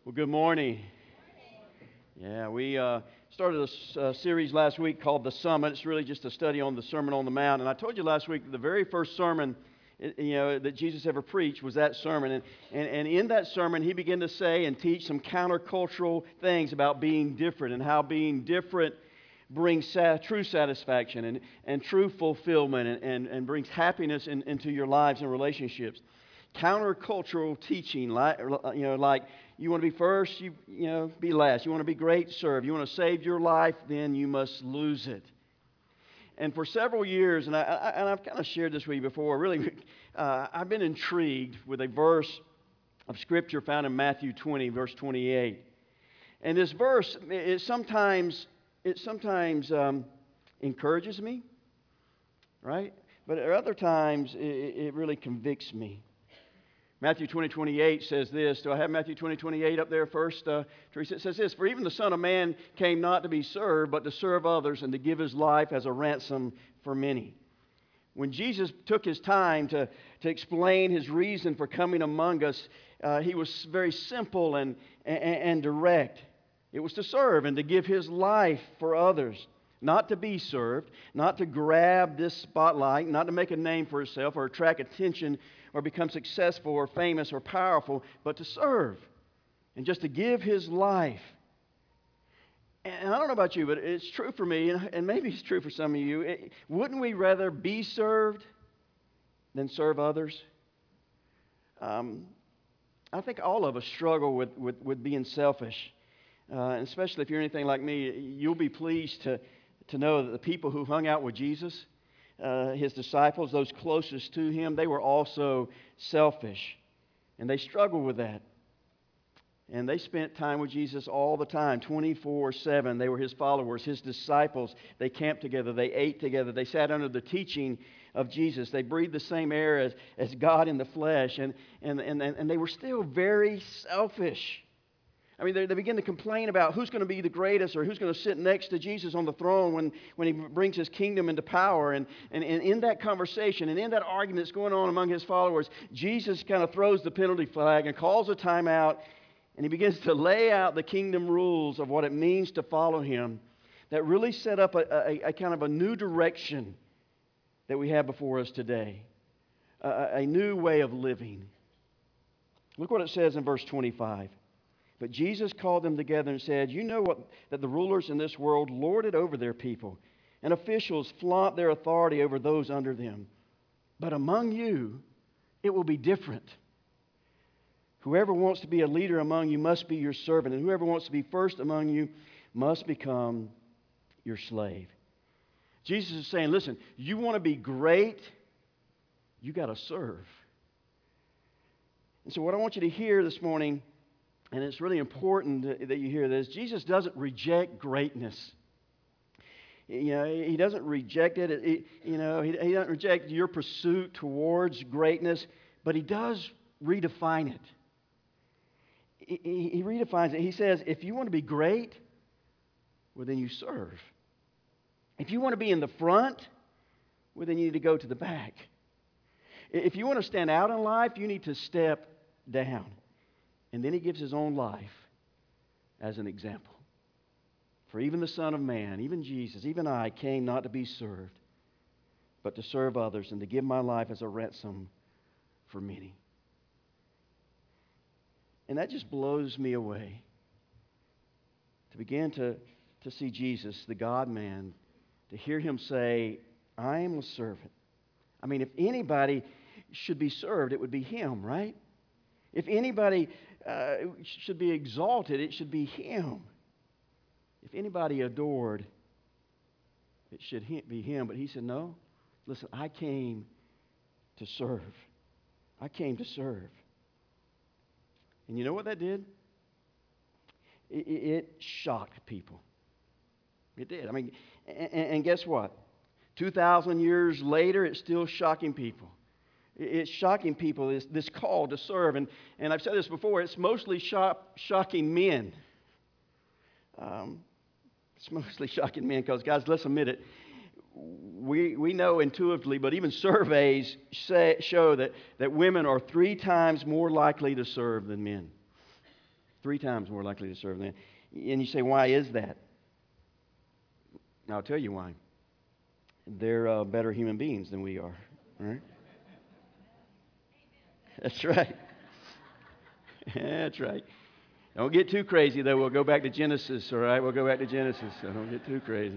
Well, good morning. Yeah, we started a series last week called The Summit. It's really just a study on the Sermon on the Mount. And I told you last week that the very first sermon that Jesus ever preached was that sermon. And in that sermon, he began to say and teach some countercultural things about being different and how being different brings true satisfaction and true fulfillment and brings happiness into your lives and relationships. Countercultural teaching, like you want to be first, be last. You want to be great, serve. You want to save your life, then you must lose it. And for several years, and I've kind of shared this with you before, really, I've been intrigued with a verse of Scripture found in Matthew 20, verse 28. And this verse, it sometimes encourages me, right? But at other times, it really convicts me. Matthew 20:28 says this. Do I have Matthew 20:28 up there first, Teresa? It says this: "For even the Son of Man came not to be served, but to serve others and to give his life as a ransom for many." When Jesus took his time to explain his reason for coming among us, he was very simple and direct. It was to serve and to give his life for others. Not to be served, not to grab this spotlight, not to make a name for himself or attract attention or become successful or famous or powerful, but to serve and just to give his life. And I don't know about you, but it's true for me, and maybe it's true for some of you. Wouldn't we rather be served than serve others? I think all of us struggle with being selfish. And especially if you're anything like me, you'll be pleased to know that the people who hung out with Jesus, his disciples, those closest to him, they were also selfish. And they struggled with that. And they spent time with Jesus all the time, 24/7. They were his followers, his disciples. They camped together. They ate together. They sat under the teaching of Jesus. They breathed the same air as God in the flesh. And they were still very selfish. I mean, they begin to complain about who's going to be the greatest or who's going to sit next to Jesus on the throne when he brings his kingdom into power. And in that conversation and in that argument that's going on among his followers, Jesus kind of throws the penalty flag and calls a timeout, and he begins to lay out the kingdom rules of what it means to follow him that really set up a kind of a new direction that we have before us today, a new way of living. Look what it says in verse 25. But Jesus called them together and said, "You know that the rulers in this world lord it over their people, and officials flaunt their authority over those under them. But among you, it will be different. Whoever wants to be a leader among you must be your servant, and whoever wants to be first among you must become your slave." Jesus is saying, listen, you want to be great, you got to serve. And so what I want you to hear this morning, and it's really important that you hear this, Jesus doesn't reject greatness. He doesn't reject it. He doesn't reject your pursuit towards greatness, but he does redefine it. He redefines it. He says, if you want to be great, well, then you serve. If you want to be in the front, well, then you need to go to the back. If you want to stand out in life, you need to step down. And then he gives his own life as an example. For even the Son of Man, even Jesus, even I, came not to be served, but to serve others and to give my life as a ransom for many. And that just blows me away. To begin to see Jesus, the God-man, to hear him say, "I am a servant." I mean, if anybody should be served, it would be him, right? If anybody should be exalted, it should be him. If anybody adored, it should be him. But he said, no, listen, I came to serve. I came to serve. And you know what that did? It shocked people. It did. I mean, and guess what? 2,000 years later, it's still shocking people. It's shocking people, this call to serve. And I've said this before, it's mostly shocking men. It's mostly shocking men because, guys, let's admit it. We know intuitively, but even surveys show that women are 3 times more likely to serve than men. 3 times more likely to serve than. And you say, why is that? I'll tell you why. They're better human beings than we are. Right? That's right. That's right. Don't get too crazy, though. We'll go back to Genesis, all right? We'll go back to Genesis, so don't get too crazy.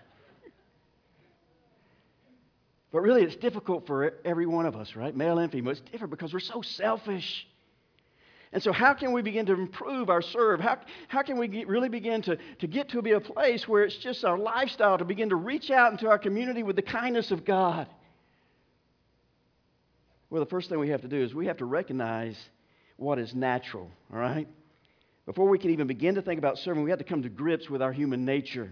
But really, it's difficult for every one of us, right? Male and female. It's different because we're so selfish. And so how can we begin to improve our serve? How can we really begin to get to be a place where it's just our lifestyle to begin to reach out into our community with the kindness of God? Well, the first thing we have to do is we have to recognize what is natural, all right? Before we can even begin to think about serving, we have to come to grips with our human nature.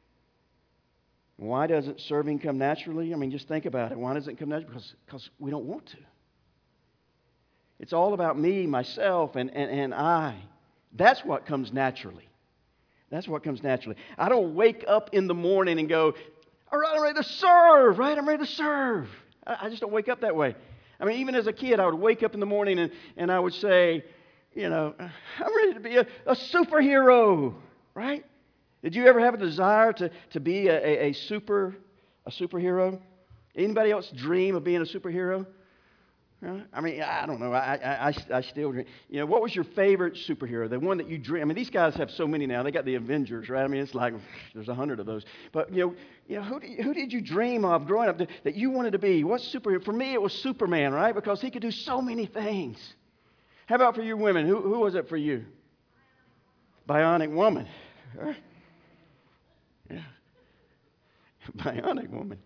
Why doesn't serving come naturally? I mean, just think about it. Why doesn't it come naturally? Because we don't want to. It's all about me, myself, and I. That's what comes naturally. That's what comes naturally. I don't wake up in the morning and go, all right, I'm ready to serve, right? I'm ready to serve. I just don't wake up that way. I mean, even as a kid, I would wake up in the morning and I would say, you know, I'm ready to be a superhero, right? Did you ever have a desire to be a superhero? Anybody else dream of being a superhero? I mean, I don't know. I still dream. You know, what was your favorite superhero? The one that you dream. I mean, these guys have so many now. They got the Avengers, right? I mean, it's like there's 100 of those. But you know, who did you dream of growing up that you wanted to be? What superhero? For me, it was Superman, right? Because he could do so many things. How about for you women? Who was it for you? Bionic Woman. Yeah. Bionic Woman.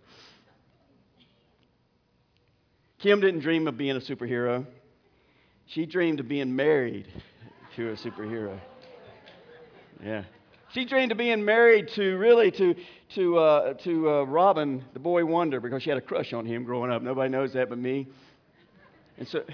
Kim didn't dream of being a superhero. She dreamed of being married to a superhero. Yeah. She dreamed of being married to Robin, the boy wonder, because she had a crush on him growing up. Nobody knows that but me. And so,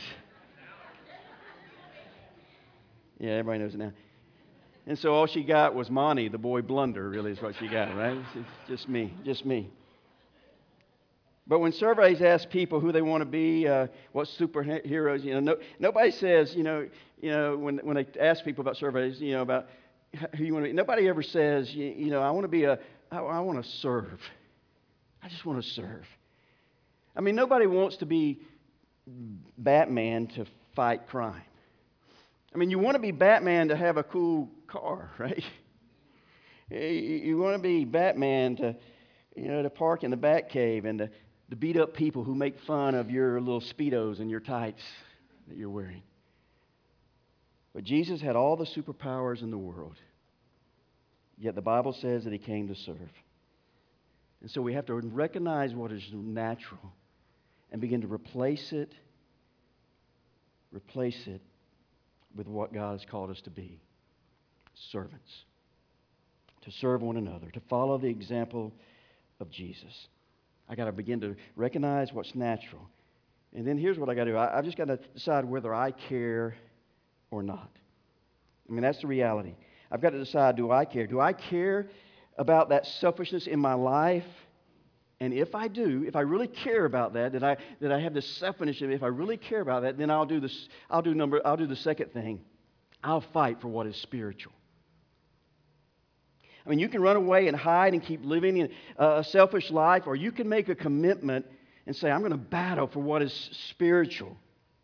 yeah, everybody knows it now. And so all she got was Monty, the boy blunder, really is what she got, right? It's just me. But when surveys ask people who they want to be, what superheroes, you know, nobody says, you know, when they ask people about surveys, you know, about who you want to be, nobody ever says, you know, I want to serve. I just want to serve. I mean, nobody wants to be Batman to fight crime. I mean, you want to be Batman to have a cool car, right? You want to be Batman to park in the Batcave and to beat up people who make fun of your little Speedos and your tights that you're wearing. But Jesus had all the superpowers in the world. Yet the Bible says that he came to serve. And so we have to recognize what is natural and begin to replace it with what God has called us to be. Servants. To serve one another. To follow the example of Jesus. I got to begin to recognize what's natural. And then here's what I got to do. I've just got to decide whether I care or not. I mean, that's the reality. I've got to decide, do I care? Do I care about that selfishness in my life? And if I do, if I really care about that I have this selfishness, if I really care about that, then I'll do the second thing. I'll fight for what is spiritual. I mean, you can run away and hide and keep living in a selfish life, or you can make a commitment and say, I'm going to battle for what is spiritual.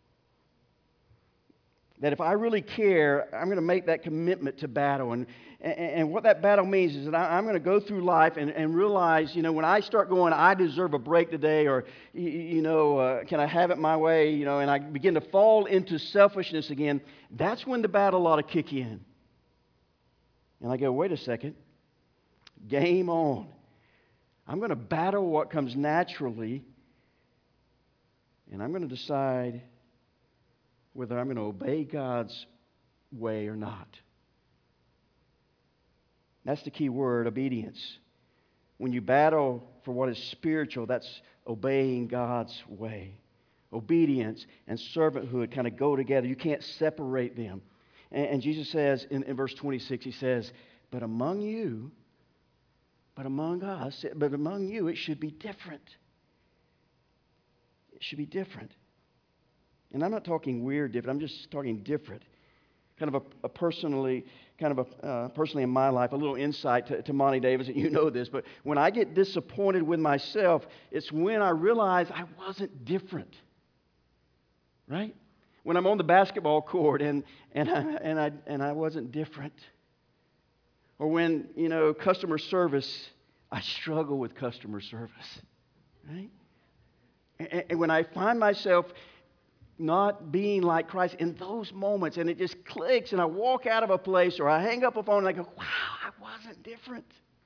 That if I really care, I'm going to make that commitment to battle. And what that battle means is that I'm going to go through life and realize, you know, when I start going, I deserve a break today, or, can I have it my way, and I begin to fall into selfishness again, that's when the battle ought to kick in. And I go, wait a second. Game on. I'm going to battle what comes naturally, and I'm going to decide whether I'm going to obey God's way or not. That's the key word, obedience. When you battle for what is spiritual, that's obeying God's way. Obedience and servanthood kind of go together. You can't separate them. And Jesus says in verse 26, he says, but among us, but among you, it should be different. It should be different. And I'm not talking weird different. I'm just talking different. personally in my life, a little insight to Monty Davis, and you know this, but when I get disappointed with myself, it's when I realize I wasn't different, right? When I'm on the basketball court and I wasn't different. Or when, customer service, I struggle with customer service, right? And when I find myself not being like Christ in those moments, and it just clicks, and I walk out of a place, or I hang up a phone, and I go, wow, I wasn't different.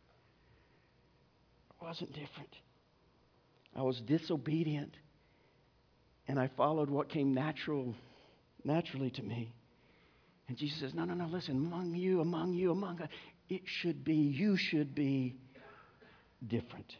I wasn't different. I was disobedient, and I followed what came naturally to me. And Jesus says, no, listen, among you, you should be different.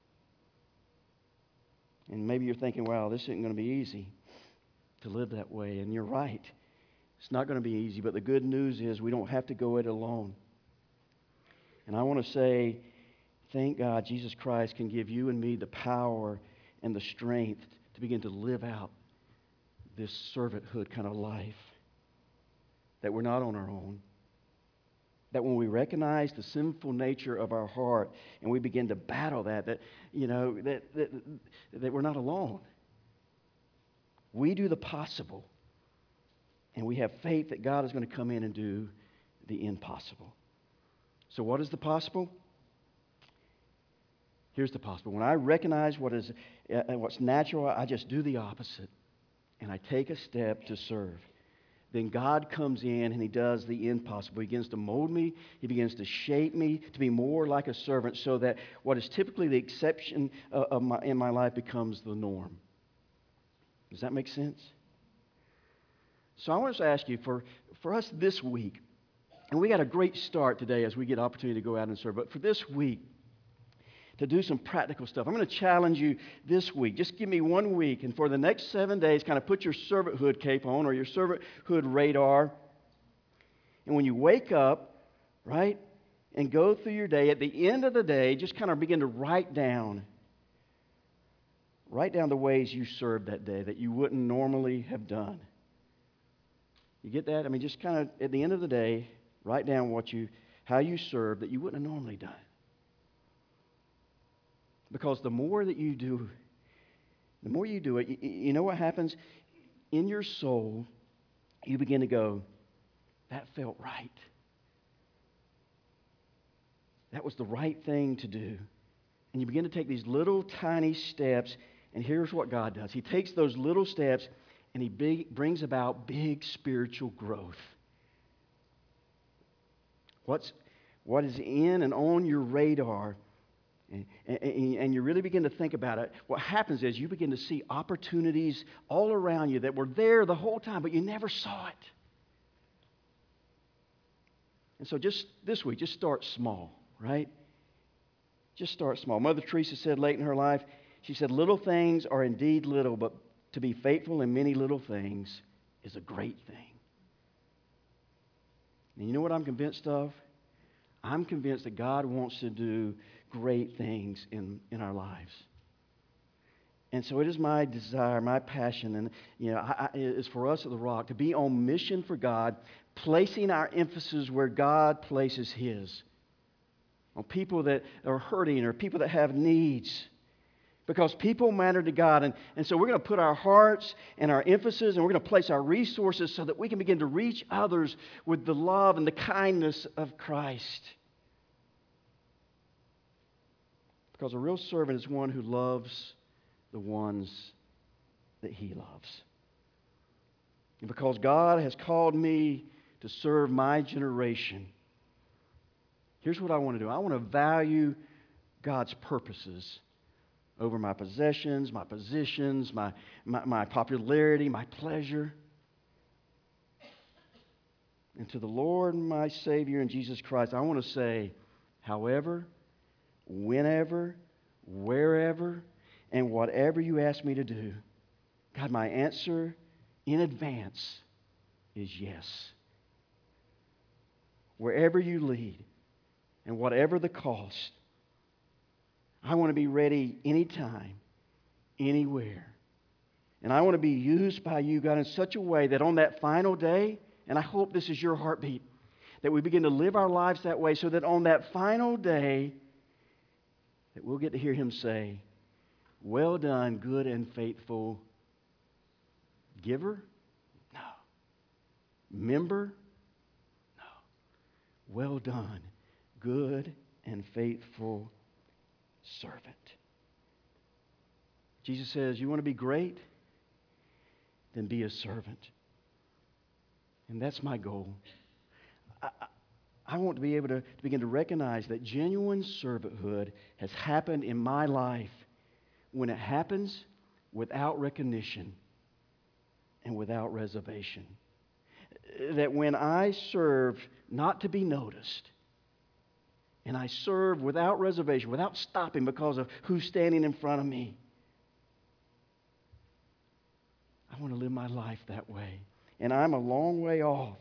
And maybe you're thinking, wow, this isn't going to be easy to live that way. And you're right. It's not going to be easy, but the good news is we don't have to go it alone. And I want to say, thank God Jesus Christ can give you and me the power and the strength to begin to live out this servanthood kind of life. That we're not on our own. That when we recognize the sinful nature of our heart and we begin to battle that we're not alone. We do the possible, and we have faith that God is going to come in and do the impossible. So what is the possible? Here's the possible. When I recognize what's natural, I just do the opposite, and I take a step to serve. Then God comes in and He does the impossible. He begins to mold me. He begins to shape me to be more like a servant so that what is typically the exception in my life becomes the norm. Does that make sense? So I want to ask you, for us this week, and we got a great start today as we get opportunity to go out and serve, but for this week, to do some practical stuff. I'm going to challenge you this week. Just give me 1 week, and for the next 7 days, kind of put your servanthood cape on or your servanthood radar. And when you wake up, right, and go through your day, at the end of the day, just kind of begin to write down the ways you served that day that you wouldn't normally have done. You get that? I mean, just kind of at the end of the day, write down how you served that you wouldn't have normally done. Because the more you do it, you know what happens? In your soul, you begin to go, that felt right. That was the right thing to do. And you begin to take these little tiny steps, and here's what God does. He takes those little steps and He brings about big spiritual growth. What is in and on your radar, and you really begin to think about it, what happens is you begin to see opportunities all around you that were there the whole time, but you never saw it. And so just this week, just start small, right? Just start small. Mother Teresa said late in her life, she said, little things are indeed little, but to be faithful in many little things is a great thing. And you know what I'm convinced of? I'm convinced that God wants to do great things in our lives. And so it is my desire, my passion, and it's for us at The Rock to be on mission for God, placing our emphasis where God places His. On people that are hurting or people that have needs. Because people matter to God. And so we're going to put our hearts and our emphasis and we're going to place our resources so that we can begin to reach others with the love and the kindness of Christ. Because a real servant is one who loves the ones that he loves. And because God has called me to serve my generation, here's what I want to do. I want to value God's purposes over my possessions, my positions, my popularity, my pleasure. And to the Lord, my Savior, and Jesus Christ, I want to say, however, whenever, wherever, and whatever you ask me to do, God, my answer in advance is yes. Wherever you lead, and whatever the cost, I want to be ready anytime, anywhere. And I want to be used by you, God, in such a way that on that final day, And I hope this is your heartbeat, that we begin to live our lives that way so that on that final day, that we'll get to hear Him say, "Well done, good and faithful giver?" No. Member? No. Well done, good and faithful servant. Jesus says, you want to be great? Then be a servant. And that's my goal. I want to be able to begin to recognize that genuine servanthood has happened in my life when it happens without recognition and without reservation. That when I serve not to be noticed, and I serve without reservation, without stopping because of who's standing in front of me, I want to live my life that way. And I'm a long way off.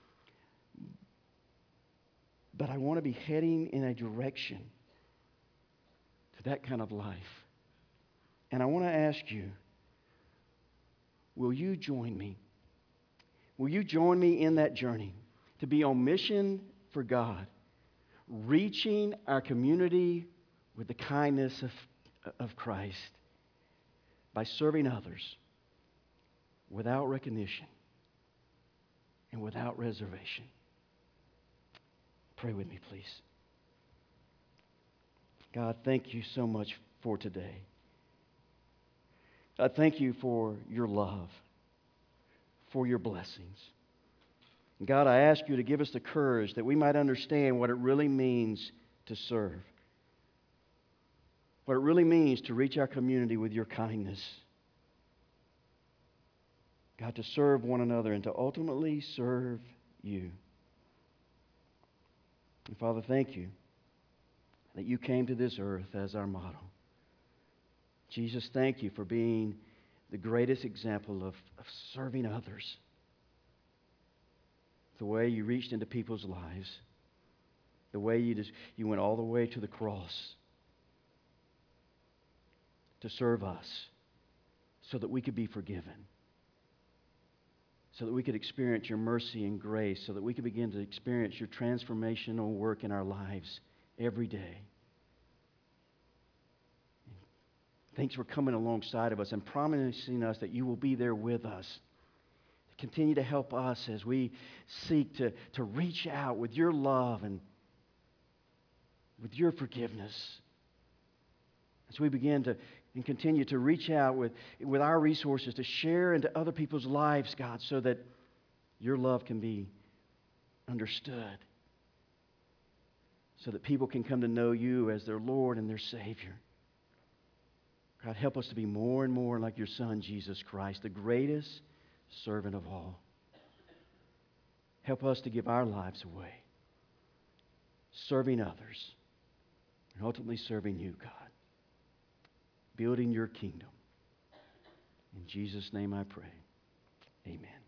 But I want to be heading in a direction to that kind of life. And I want to ask you, will you join me? Will you join me in that journey to be on mission for God, reaching our community with the kindness of Christ by serving others without recognition and without reservation? Pray with me, please. God, thank you so much for today. God, thank you for your love, for your blessings. And God, I ask you to give us the courage that we might understand what it really means to serve, what it really means to reach our community with your kindness. God, to serve one another and to ultimately serve you. And Father, thank you that you came to this earth as our model. Jesus, thank you for being the greatest example of serving others. The way you reached into people's lives, the way you went all the way to the cross to serve us so that we could be forgiven, so that we could experience your mercy and grace, so that we could begin to experience your transformational work in our lives every day. Thanks for coming alongside of us and promising us that you will be there with us. Continue to help us as we seek to reach out with your love and with your forgiveness. As we begin to and continue to reach out with our resources to share into other people's lives, God, so that your love can be understood, so that people can come to know you as their Lord and their Savior. God, help us to be more and more like your Son, Jesus Christ, the greatest servant of all. Help us to give our lives away, serving others, and ultimately serving you, God. Building your kingdom. In Jesus' name I pray. Amen.